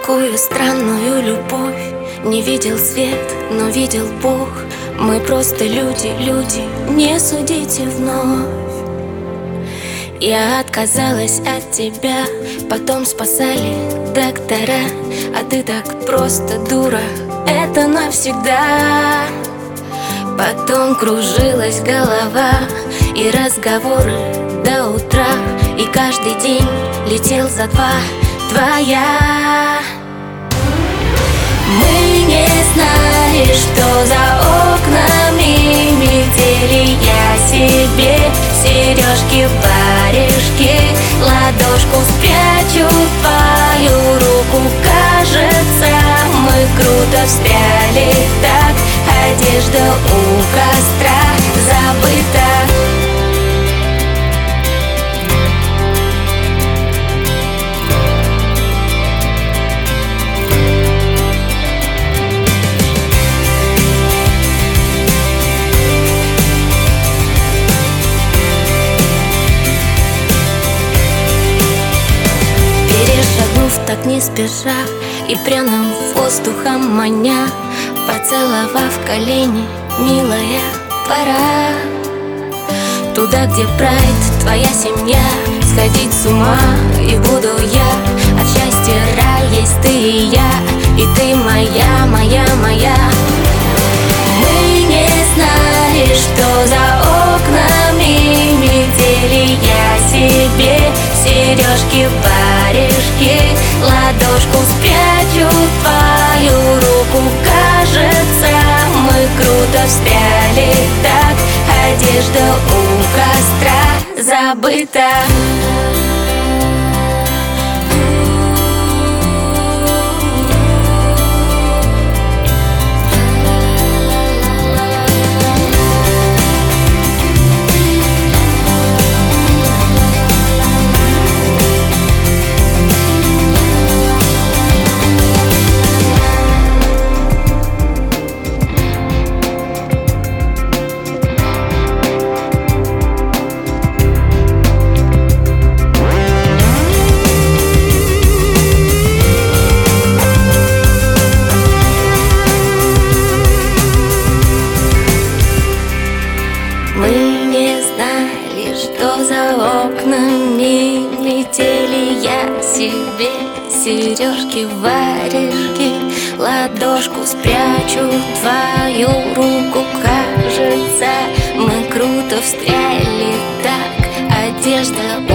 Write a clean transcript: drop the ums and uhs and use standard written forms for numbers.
Какую странную любовь не видел свет, но видел Бог. Мы просто люди, не судите вновь. Я отказалась от тебя, потом спасали доктора. А ты так просто дура, это навсегда. Потом кружилась голова и разговоры до утра. И каждый день летел за два твоя. Мы не знали, что за окнами метели. Я себе сережки, варежки, ладошку спрячу в твою руку. Кажется, мы круто встряли так. Одежда у костра забыта. Так не спеша и пряным воздухом маня, поцеловав колени, милая, пора туда, где прайд, твоя семья. Сходить с ума и буду я. От счастья рай есть ты и я. И ты моя, моя, моя. Мы не знали, что за окнами метели. Я себе сережки, варежки, ладошку спрячу в твою руку. Кажется, мы круто встряли так. Одежда у костра забыта. Мы не знали, что за окнами летели. Я себе сережки, варежки, ладошку спрячу в твою руку. Кажется, мы круто встряли так. Одежда